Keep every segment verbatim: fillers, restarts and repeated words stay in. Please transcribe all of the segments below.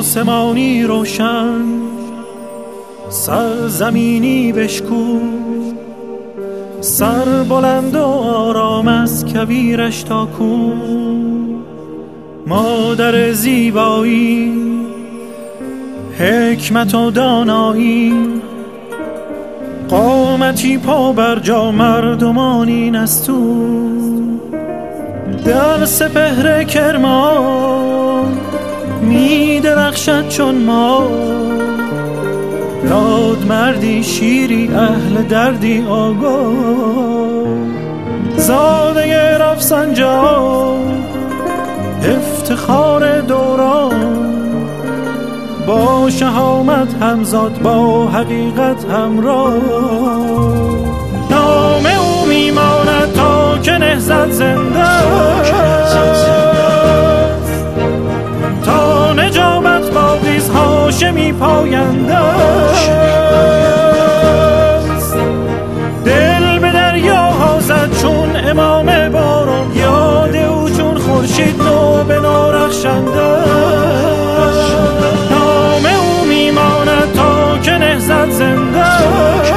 آسمانی روشن، سرزمینی بشکوه، سر بلند و آرام از کویرش تا کو. مادر زیبایی، حکمت و دانایی، قامتی پا بر جا، مردمانی نستون. در سپهر کرمان می درخشد چون ما، داد مردی شیری اهل دردی آگاه. زاده رفسنجان افتخار دوران، با شهامت همزاد با حقیقت همراه. نام او میماند تا که نهضت زنده است، تا نجابت باقیست هاشمی پاینده است. دل به دریاها زد چون امام باران، یاد او چون خورشید نو به نارخشنده است. نام او میماند تا که نهضت زنده است،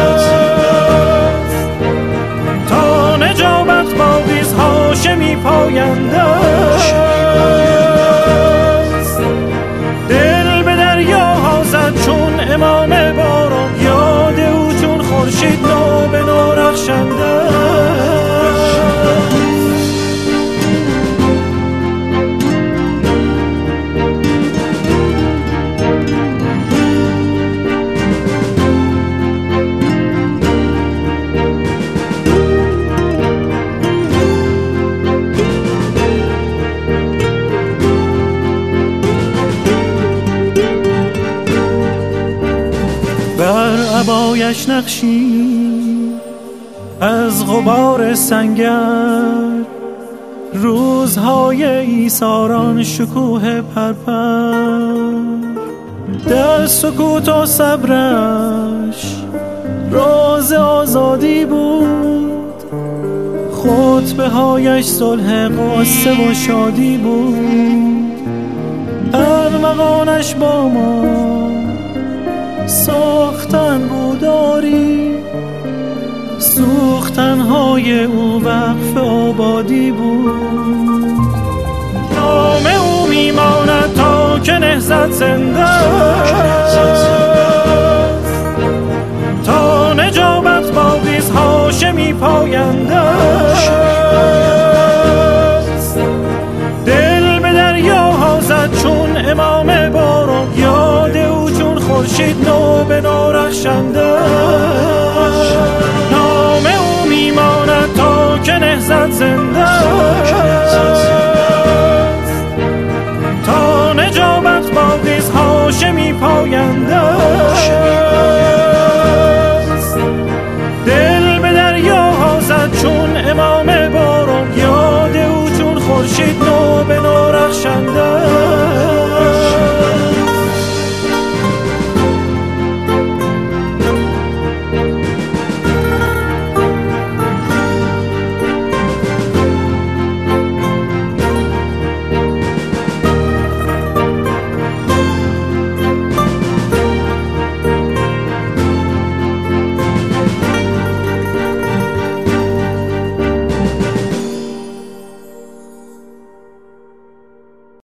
تا نجابت باقیست هاشمی پاینده است. دل به دریاها زد چون امام باران، یاد او چون خورشید نو به نارخشنده است. بر عبایش نقشی از غبار سنگر، روزهای ایثاران شکوه پرپر. در سکوت و صبرش راز آزادی بود، خطبه هایش صلح قصه و شادی بود. ارمغانش با ما ساختن بوداری، سوختنهای او وقف آبادی بود. نام او میماند تا که نهضت زنده است، تا نجابت باقیست هاشمی پاینده است. دل به دریاها زد چون امام باران، یاد او چون خورشید نو به نارخشنده است. نام او میماند تا که نهضت زنده است، تا نجابت باقیست هاشمی پاینده است.